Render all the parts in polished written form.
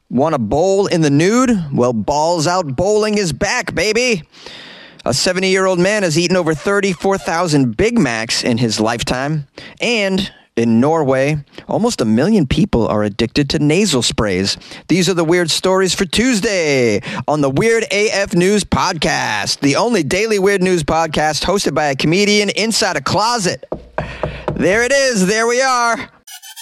Want to bowl in the nude? Well, Balls Out Bowling is back, baby. A 70-year-old man has eaten over 34,000 Big Macs in his lifetime. And in Norway, almost 1 million people are addicted to nasal sprays. These are the weird stories for Tuesday on the Weird AF News Podcast, the only daily weird news podcast hosted by a comedian inside a closet. There it is. There we are.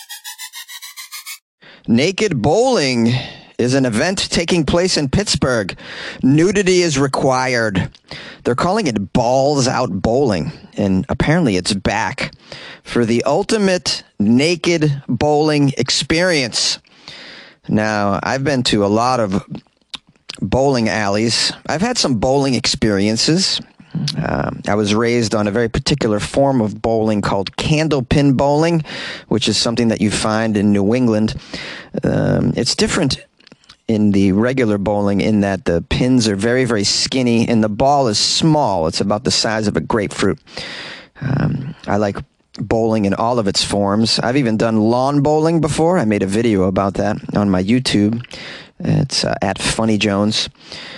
Naked bowling is an event taking place in Pittsburgh. Nudity is required. They're calling it Balls Out Bowling, and apparently it's back for the ultimate naked bowling experience. Now, I've been to a lot of bowling alleys. I've had some bowling experiences. I was raised on a very particular form of bowling called candlepin bowling, which is something that you find in New England. It's different in the regular bowling in that the pins are very, very skinny and the ball is small. It's about the size of a grapefruit. I like bowling in all of its forms. I've even done lawn bowling before. I made a video about that on my YouTube. It's at Funny Jones.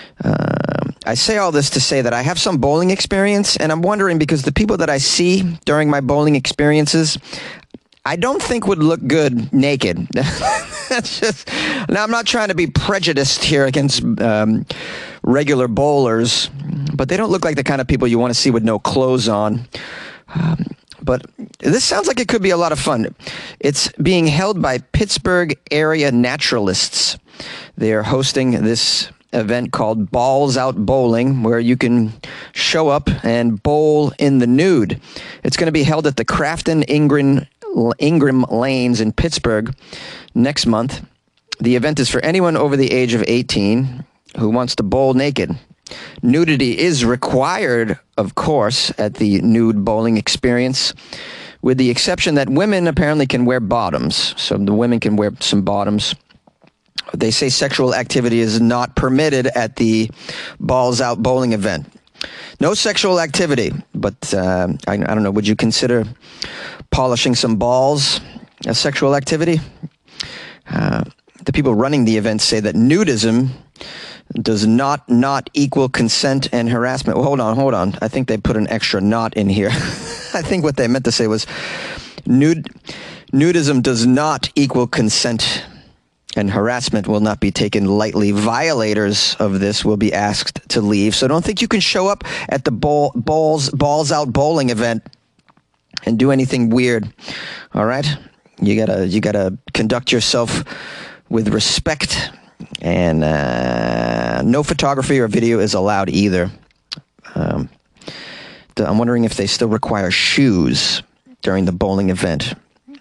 I say all this to say that I have some bowling experience, and I'm wondering because the people that I see during my bowling experiences, I don't think would look good naked. That's just, now I'm not trying to be prejudiced here against regular bowlers, but they don't look like the kind of people you want to see with no clothes on. But this sounds like it could be a lot of fun. It's being held by Pittsburgh area naturalists. They are hosting this event called Balls Out Bowling, where you can show up and bowl in the nude. It's going to be held at the Crafton Ingram Lanes in Pittsburgh next month. The event is for anyone over the age of 18 who wants to bowl naked. Nudity is required, of course, at the nude bowling experience, with the exception that women apparently can wear bottoms. So the women can wear some bottoms. They say sexual activity is not permitted at the Balls Out Bowling event. No sexual activity, but I don't know, would you consider polishing some balls a sexual activity? The people running the event say that nudism does not equal consent and harassment. Well, hold on. I think they put an extra not in here. I think what they meant to say was nudism does not equal consent and harassment will not be taken lightly. Violators of this will be asked to leave. So don't think you can show up at the Balls Out Bowling event and do anything weird. All right? You gotta conduct yourself with respect, and no photography or video is allowed either. I'm wondering if they still require shoes during the bowling event.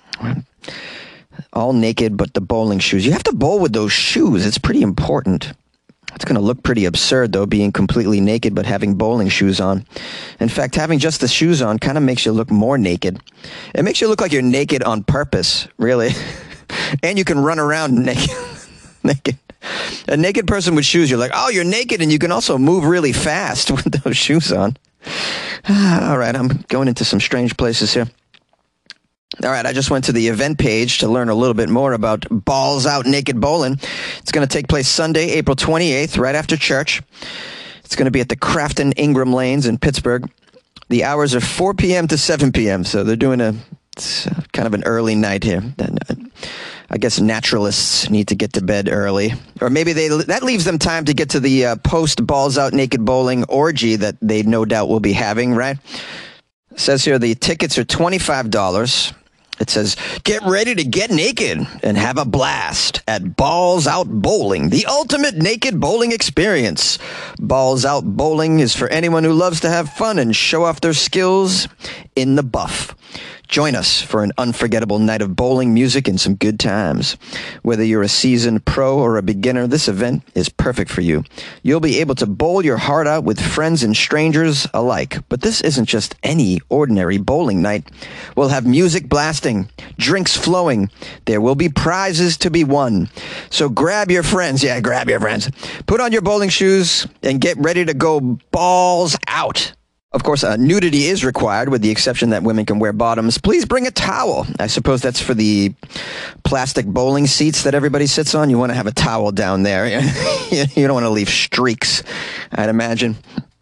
All naked, but the bowling shoes. You have to bowl with those shoes. It's pretty important. It's going to look pretty absurd, though, being completely naked but having bowling shoes on. In fact, having just the shoes on kind of makes you look more naked. It makes you look like you're naked on purpose, really. And you can run around naked. A naked person with shoes, you're like, oh, you're naked, and you can also move really fast with those shoes on. All right, I'm going into some strange places here. All right, I just went to the event page to learn a little bit more about Balls Out Naked Bowling. It's going to take place Sunday, April 28th, right after church. It's going to be at the Crafton Ingram Lanes in Pittsburgh. The hours are 4 p.m. to 7 p.m., so they're doing it's kind of an early night here. I guess naturalists need to get to bed early. Or maybe that leaves them time to get to the post Balls Out Naked Bowling orgy that they no doubt will be having, right? It says here the tickets are $25. It says, get ready to get naked and have a blast at Balls Out Bowling, the ultimate naked bowling experience. Balls Out Bowling is for anyone who loves to have fun and show off their skills in the buff. Join us for an unforgettable night of bowling, music, and some good times. Whether you're a seasoned pro or a beginner, this event is perfect for you. You'll be able to bowl your heart out with friends and strangers alike. But this isn't just any ordinary bowling night. We'll have music blasting, drinks flowing. There will be prizes to be won. So grab your friends. Yeah, grab your friends. Put on your bowling shoes and get ready to go balls out. Of course, nudity is required with the exception that women can wear bottoms. Please bring a towel. I suppose that's for the plastic bowling seats that everybody sits on. You want to have a towel down there. You don't want to leave streaks, I'd imagine.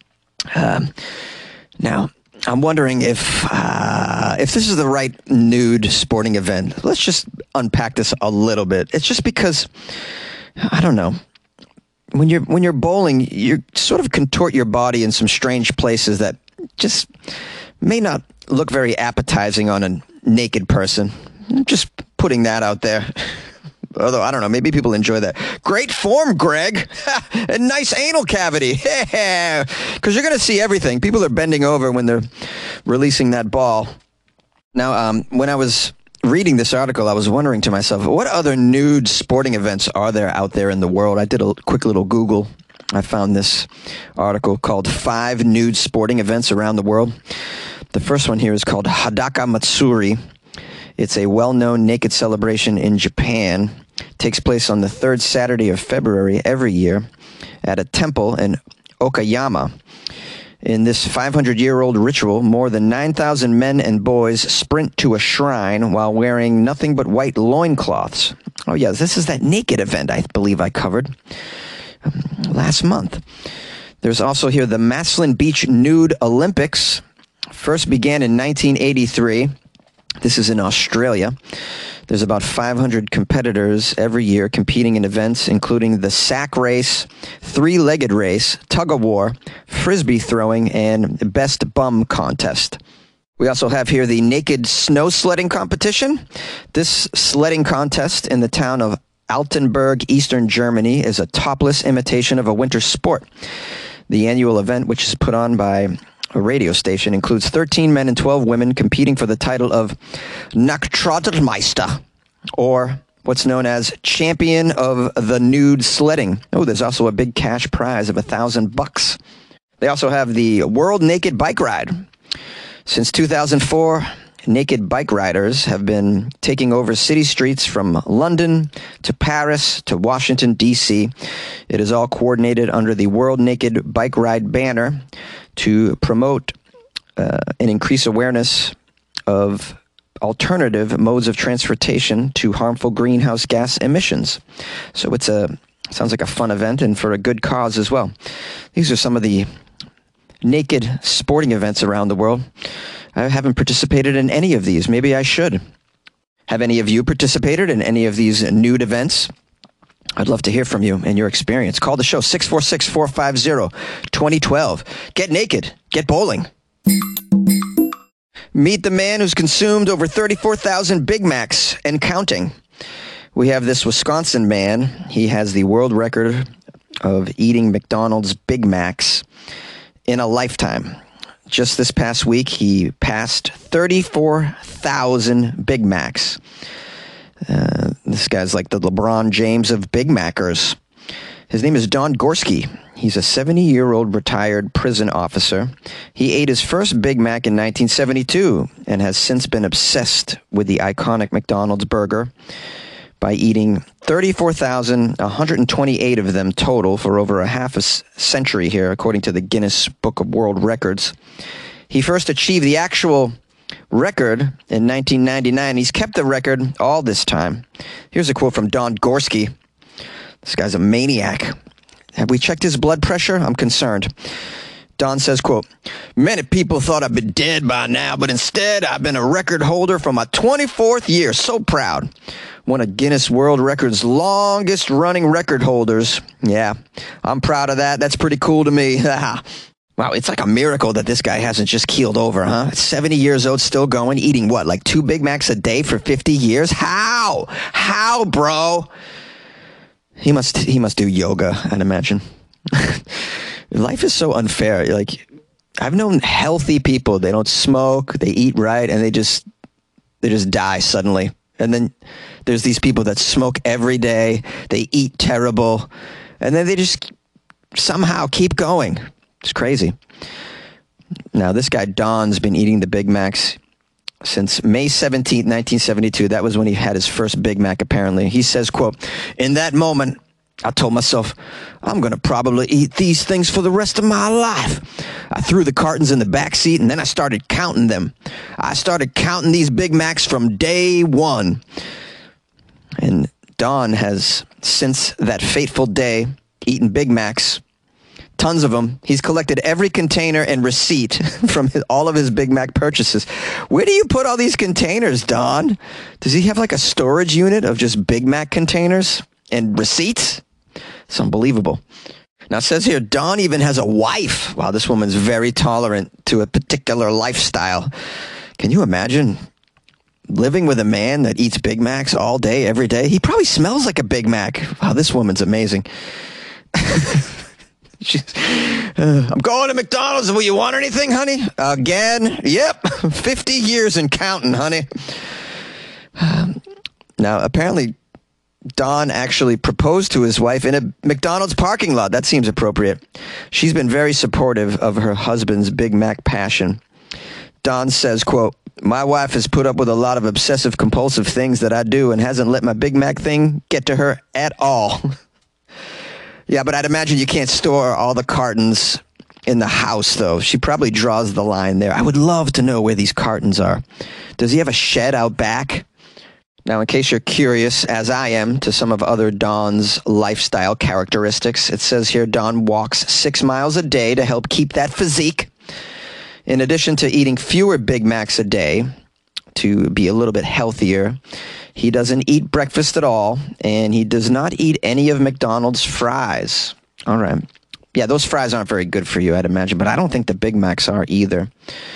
Now, I'm wondering if this is the right nude sporting event. Let's just unpack this a little bit. It's just because, I don't know. When you're bowling, you sort of contort your body in some strange places that just may not look very appetizing on a naked person. Just putting that out there. Although, I don't know, maybe people enjoy that. Great form, Greg. A nice anal cavity. Because you're going to see everything. People are bending over when they're releasing that ball. Now, when I was reading this article, I was wondering to myself, what other nude sporting events are there out there in the world? I did a quick little Google. I found this article called 5 Nude Sporting Events Around the World. The first one here is called Hadaka Matsuri. It's a well-known naked celebration in Japan. It takes place on the 3rd Saturday of February every year at a temple in Okayama. In this 500-year-old ritual, more than 9,000 men and boys sprint to a shrine while wearing nothing but white loincloths. Oh, yeah, this is that naked event I believe I covered last month. There's also here the Maslin Beach Nude Olympics. First began in 1983. This is in Australia. There's about 500 competitors every year competing in events including the sack race, 3-legged race, tug-of-war, frisbee throwing, and best bum contest. We also have here the naked snow sledding competition. This sledding contest in the town of Altenburg, Eastern Germany, is a topless imitation of a winter sport. The annual event, which is put on by a radio station, includes 13 men and 12 women competing for the title of Nachtradmeister, or what's known as Champion of the Nude Sledding. Oh, there's also a big cash prize of $1,000. They also have the World Naked Bike Ride. Since 2004, naked bike riders have been taking over city streets from London to Paris to Washington, D.C. It is all coordinated under the World Naked Bike Ride banner to promote and increase awareness of alternative modes of transportation to harmful greenhouse gas emissions. So sounds like a fun event and for a good cause as well. These are some of the naked sporting events around the world. I haven't participated in any of these. Maybe I should. Have any of you participated in any of these nude events? I'd love to hear from you and your experience. Call the show, 646-450-2012. Get naked. Get bowling. Meet the man who's consumed over 34,000 Big Macs and counting. We have this Wisconsin man. He has the world record of eating McDonald's Big Macs in a lifetime. Just this past week, he passed 34,000 Big Macs. This guy's like the LeBron James of Big Macers. His name is Don Gorski. He's a 70-year-old retired prison officer. He ate his first Big Mac in 1972 and has since been obsessed with the iconic McDonald's burger by eating 34,128 of them total for over a half a century here, according to the Guinness Book of World Records. He first achieved the actual record in 1999. He's kept the record all this time. Here's a quote from Don Gorski. This guy's a maniac. Have we checked his blood pressure? I'm concerned. Don says, quote, "Many people thought I'd been dead by now, but instead I've been a record holder for my 24th year. So proud. One of Guinness World Records' longest running record holders. Yeah, I'm proud of that. That's pretty cool to me." Wow, it's like a miracle that this guy hasn't just keeled over, huh? 70 years old, still going, eating what, like 2 Big Macs a day for 50 years? How? How, bro? He must do yoga, I'd imagine. Life is so unfair. Like, I've known healthy people. They don't smoke, they eat right, and they just die suddenly. And then there's these people that smoke every day. They eat terrible, and then they just somehow keep going. It's crazy. Now, this guy Don's been eating the Big Macs since May 17th, 1972. That was when he had his first Big Mac, apparently. He says, quote, "In that moment, I told myself, I'm going to probably eat these things for the rest of my life. I threw the cartons in the back seat, and then I started counting them. I started counting these Big Macs from day one. And Don has, since that fateful day, eaten Big Macs, tons of them. He's collected every container and receipt from all of his Big Mac purchases. Where do you put all these containers, Don? Does he have like a storage unit of just Big Mac containers and receipts? It's unbelievable. Now, it says here, Don even has a wife. Wow, this woman's very tolerant to a particular lifestyle. Can you imagine living with a man that eats Big Macs all day, every day? He probably smells like a Big Mac. Wow, this woman's amazing. I'm going to McDonald's. Will you want anything, honey? Again? Yep. 50 years and counting, honey. Now, apparently, Don actually proposed to his wife in a McDonald's parking lot. That seems appropriate. She's been very supportive of her husband's Big Mac passion. Don says, quote, "My wife has put up with a lot of obsessive compulsive things that I do and hasn't let my Big Mac thing get to her at all." Yeah, but I'd imagine you can't store all the cartons in the house, though. She probably draws the line there. I would love to know where these cartons are. Does he have a shed out back? Now, in case you're curious, as I am, to some of other Don's lifestyle characteristics, it says here Don walks 6 miles a day to help keep that physique. In addition to eating fewer Big Macs a day to be a little bit healthier, he doesn't eat breakfast at all, and he does not eat any of McDonald's fries. All right. Yeah, those fries aren't very good for you, I'd imagine, but I don't think the Big Macs are either.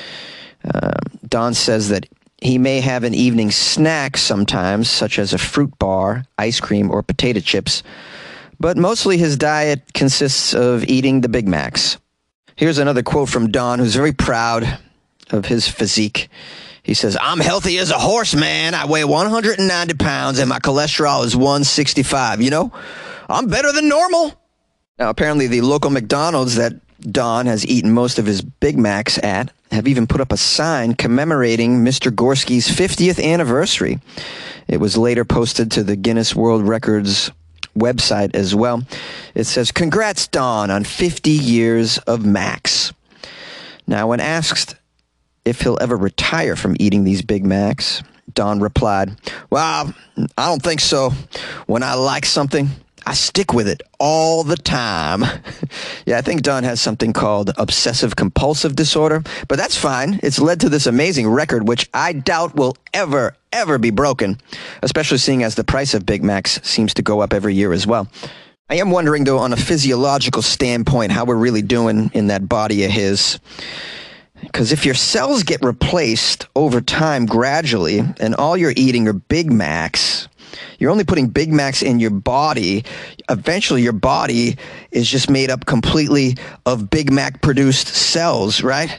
Don says that he may have an evening snack sometimes, such as a fruit bar, ice cream, or potato chips, but mostly his diet consists of eating the Big Macs. Here's another quote from Don, who's very proud of his physique. He says, "I'm healthy as a horse, man. I weigh 190 pounds and my cholesterol is 165. You know, I'm better than normal." Now, apparently the local McDonald's that Don has eaten most of his Big Macs at have even put up a sign commemorating Mr. Gorski's 50th anniversary. It was later posted to the Guinness World Records website as well. It says, "Congrats, Don, on 50 years of Macs." Now, when asked if he'll ever retire from eating these Big Macs, Don replied, "Well, I don't think so. When I like something, I stick with it all the time." Yeah, I think Don has something called obsessive compulsive disorder, but that's fine. It's led to this amazing record, which I doubt will ever be broken, especially seeing as the price of Big Macs seems to go up every year as well. I am wondering, though, on a physiological standpoint, how we're really doing in that body of his. Because if your cells get replaced over time gradually, and all you're eating are Big Macs, you're only putting Big Macs in your body. Eventually, your body is just made up completely of Big Mac-produced cells, right?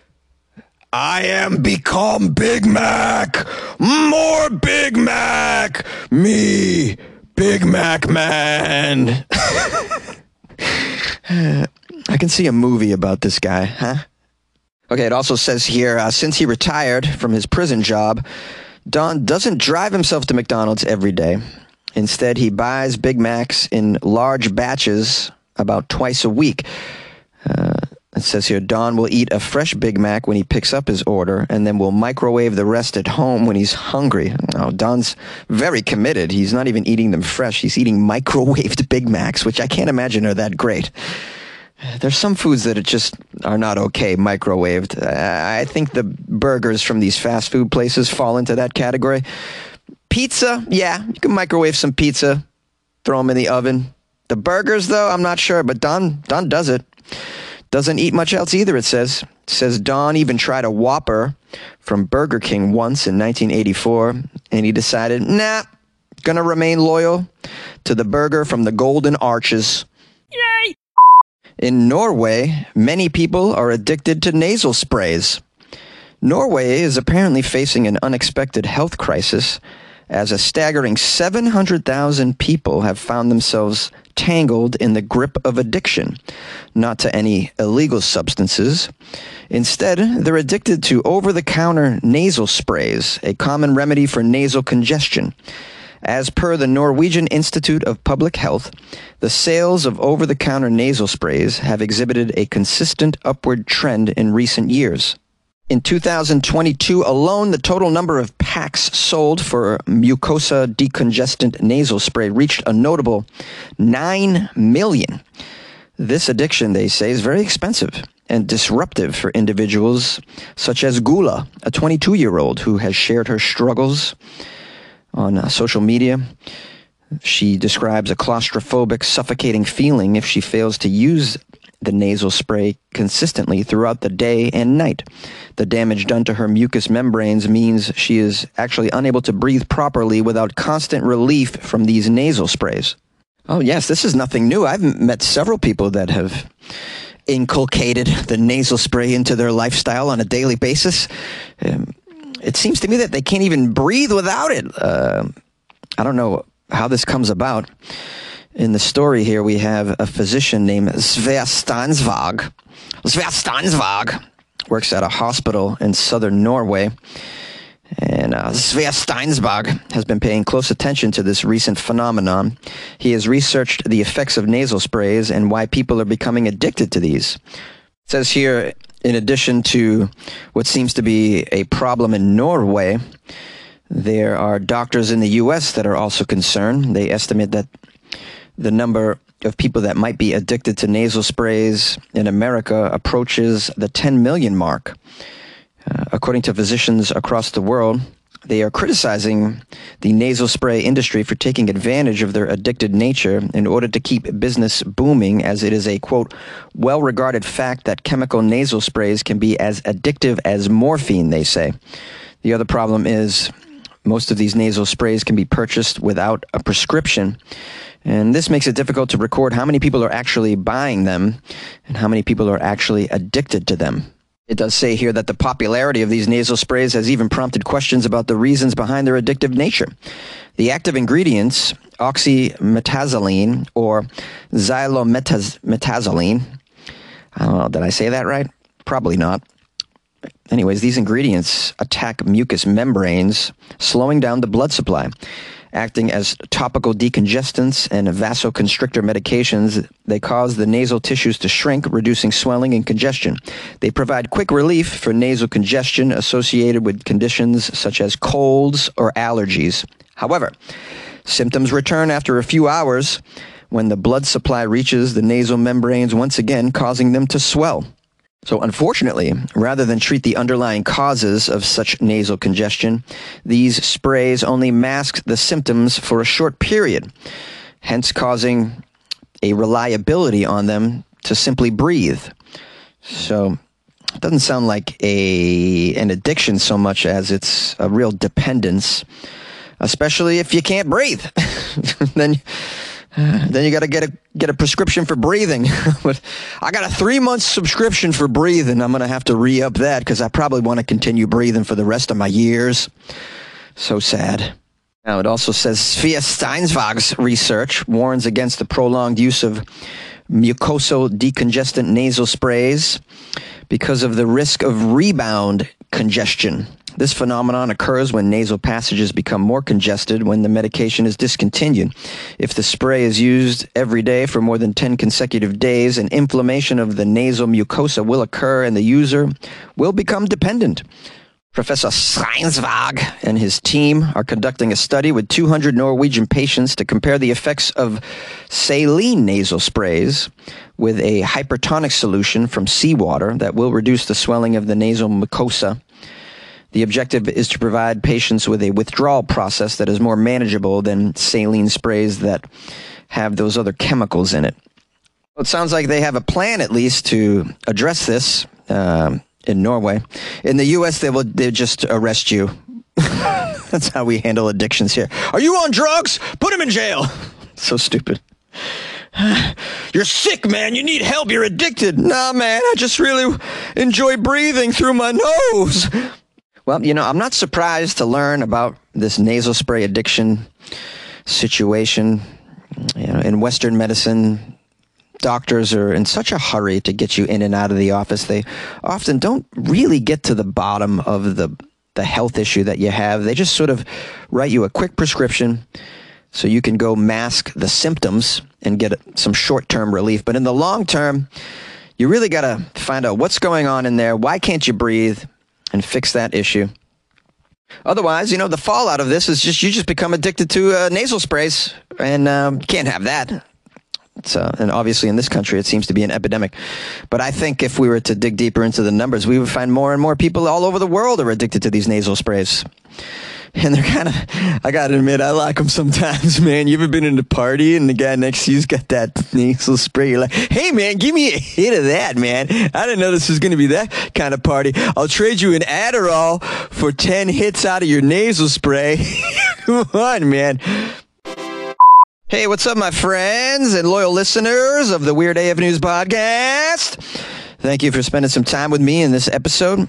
I am become Big Mac. More Big Mac. Me, Big Mac man. I can see a movie about this guy, huh? Okay, it also says here, since he retired from his prison job, Don doesn't drive himself to McDonald's every day. Instead, he buys Big Macs in large batches about twice a week. It says here, Don will eat a fresh Big Mac when he picks up his order, and then will microwave the rest at home when he's hungry. Oh, Don's very committed. He's not even eating them fresh. He's eating microwaved Big Macs, which I can't imagine are that great. There's some foods that just are not okay microwaved. I think the burgers from these fast food places fall into that category. Pizza, yeah, you can microwave some pizza, throw them in the oven. The burgers, though, I'm not sure, but Don does it. Doesn't eat much else either, it says. It says Don even tried a Whopper from Burger King once in 1984, and he decided, nah, gonna remain loyal to the burger from the Golden Arches. Yay! In Norway, many people are addicted to nasal sprays. Norway is apparently facing an unexpected health crisis, as a staggering 700,000 people have found themselves tangled in the grip of addiction, not to any illegal substances. Instead, they're addicted to over-the-counter nasal sprays, a common remedy for nasal congestion. As per the Norwegian Institute of Public Health, the sales of over-the-counter nasal sprays have exhibited a consistent upward trend in recent years. In 2022 alone, the total number of packs sold for mucosa decongestant nasal spray reached a notable 9 million. This addiction, they say, is very expensive and disruptive for individuals such as Gula, a 22-year-old who has shared her struggles on social media. She describes a claustrophobic, suffocating feeling if she fails to use the nasal spray consistently throughout the day and night. The damage done to her mucous membranes means she is actually unable to breathe properly without constant relief from these nasal sprays. Oh, yes, this is nothing new. I've met several people that have inculcated the nasal spray into their lifestyle on a daily basis. It seems to me that they can't even breathe without it. I don't know how this comes about. In the story here, we have a physician named Sverre Stensvag. Sverre Stensvag works at a hospital in southern Norway. And Sverre Stensvag has been paying close attention to this recent phenomenon. He has researched the effects of nasal sprays and why people are becoming addicted to these. It says here, in addition to what seems to be a problem in Norway, there are doctors in the U.S. that are also concerned. They estimate that the number of people that might be addicted to nasal sprays in America approaches the 10 million mark. According to physicians across the world, they are criticizing the nasal spray industry for taking advantage of their addicted nature in order to keep business booming, as it is a, quote, well-regarded fact that chemical nasal sprays can be as addictive as morphine, they say. The other problem is most of these nasal sprays can be purchased without a prescription, and this makes it difficult to record how many people are actually buying them and how many people are actually addicted to them. It does say here that the popularity of ththese nasal sprays has even prompted questions about the reasons behind their addictive nature. The active ingredients, oxymetazoline or xylometazoline, I don't know, did I say that right? Probably not. Anyways, these ingredients attack mucous membranes, slowing down the blood supply. Acting as topical decongestants and vasoconstrictor medications, they cause the nasal tissues to shrink, reducing swelling and congestion. They provide quick relief for nasal congestion associated with conditions such as colds or allergies. However, symptoms return after a few hours when the blood supply reaches the nasal membranes once again, causing them to swell. So unfortunately, rather than treat the underlying causes of such nasal congestion, these sprays only mask the symptoms for a short period, hence causing a reliability on them to simply breathe. So it doesn't sound like an addiction so much as it's a real dependence, especially if you can't breathe. Then you got to get a prescription for breathing. But I got a 3-month subscription for breathing. I'm going to have to re-up that because I probably want to continue breathing for the rest of my years. So sad. Now, it also says Sverre Stensvag's research warns against the prolonged use of mucosal decongestant nasal sprays because of the risk of rebound congestion. This phenomenon occurs when nasal passages become more congested when the medication is discontinued. If the spray is used every day for more than 10 consecutive days, an inflammation of the nasal mucosa will occur and the user will become dependent. Professor Stensvag and his team are conducting a study with 200 Norwegian patients to compare the effects of saline nasal sprays with a hypertonic solution from seawater that will reduce the swelling of the nasal mucosa. The objective is to provide patients with a withdrawal process that is more manageable than saline sprays that have those other chemicals in it. Well, it sounds like they have a plan, at least, to address this in Norway. In the U.S., they'll just arrest you. That's how we handle addictions here. Are you on drugs? Put him in jail. So stupid. You're sick, man. You need help. You're addicted. Nah, man. I just really enjoy breathing through my nose. Well, I'm not surprised to learn about this nasal spray addiction situation. In Western medicine, doctors are in such a hurry to get you in and out of the office. They often don't really get to the bottom of the the health issue that you have. They just sort of write you a quick prescription so you can go mask the symptoms and get some short-term relief. But in the long term, you really got to find out what's going on in there. Why can't you breathe? And fix that issue. Otherwise, the fallout of this is you just become addicted to nasal sprays, and can't have that. And obviously in this country, it seems to be an epidemic. But I think if we were to dig deeper into the numbers, we would find more and more people all over the world are addicted to these nasal sprays. And they're kind of, I got to admit, I like them sometimes, man. You ever been in a party and the guy next to you's got that nasal spray? You're like, hey, man, give me a hit of that, man. I didn't know this was going to be that kind of party. I'll trade you an Adderall for 10 hits out of your nasal spray. Come on, man. Hey, what's up, my friends and loyal listeners of the Weird AF News Podcast? Thank you for spending some time with me in this episode.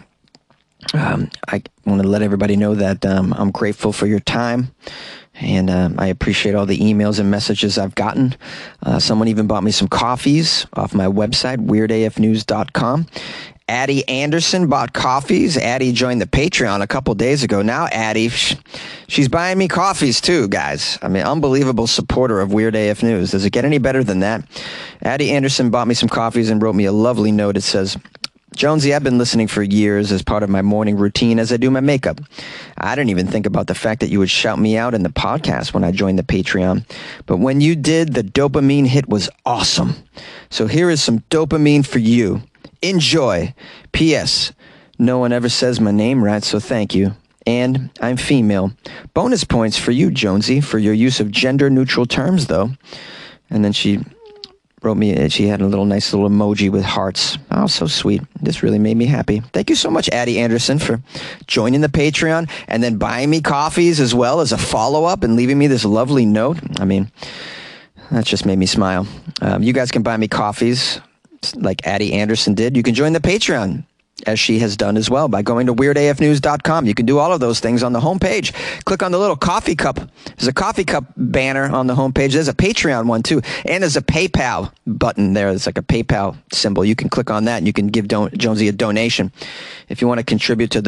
I want to let everybody know that I'm grateful for your time, and I appreciate all the emails and messages I've gotten. Someone even bought me some coffees off my website, weirdafnews.com. Addie Anderson bought coffees. Addie joined the Patreon a couple days ago. Now Addie, she's buying me coffees too, guys. I mean, unbelievable supporter of Weird AF News. Does it get any better than that? Addie Anderson bought me some coffees and wrote me a lovely note. It says, Jonesy, I've been listening for years as part of my morning routine as I do my makeup. I didn't even think about the fact that you would shout me out in the podcast when I joined the Patreon. But when you did, the dopamine hit was awesome. So here is some dopamine for you. Enjoy. P.S. No one ever says my name right, so thank you. And I'm female. Bonus points for you, Jonesy, for your use of gender-neutral terms, though. And then she wrote me, she had a nice little emoji with hearts. Oh, so sweet. This really made me happy. Thank you so much, Addie Anderson, for joining the Patreon and then buying me coffees as well as a follow-up and leaving me this lovely note. I mean, that just made me smile. You guys can buy me coffees like Addie Anderson did. You can join the Patreon, as she has done as well, by going to weirdafnews.com. You can do all of those things on the homepage. Click on the little coffee cup. There's a coffee cup banner on the homepage. There's a Patreon one too. And there's a PayPal button there. It's like a PayPal symbol. You can click on that and you can give Jonesy a donation if you want to contribute to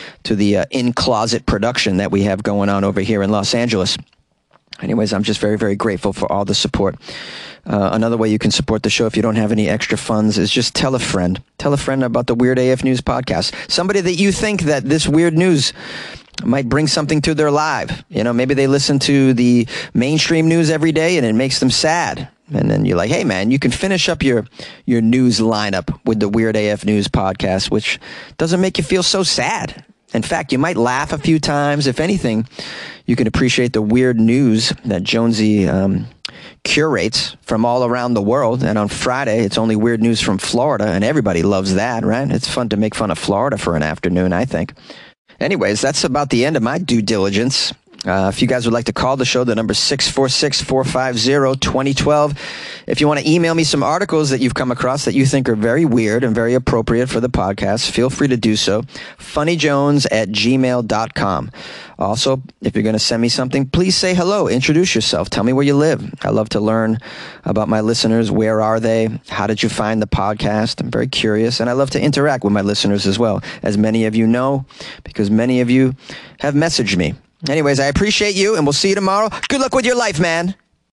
the in-closet production that we have going on over here in Los Angeles. Anyways, I'm just very, very grateful for all the support. Another way you can support the show if you don't have any extra funds is just tell a friend. Tell a friend about the Weird AF News Podcast. Somebody that you think that this weird news might bring something to their life. Maybe they listen to the mainstream news every day and it makes them sad. And then you're like, hey, man, you can finish up your news lineup with the Weird AF News Podcast, which doesn't make you feel so sad. In fact, you might laugh a few times. If anything, you can appreciate the weird news that Jonesy curates from all around the world. And on Friday, it's only weird news from Florida, and everybody loves that, right? It's fun to make fun of Florida for an afternoon, I think. Anyways, that's about the end of my due diligence. If you guys would like to call the show, the number is 646-450-2012. If you want to email me some articles that you've come across that you think are very weird and very appropriate for the podcast, feel free to do so. funnyjones@gmail.com. Also, if you're going to send me something, please say hello. Introduce yourself. Tell me where you live. I love to learn about my listeners. Where are they? How did you find the podcast? I'm very curious, and I love to interact with my listeners as well, as many of you know, because many of you have messaged me. Anyways, I appreciate you, and we'll see you tomorrow. Good luck with your life, man.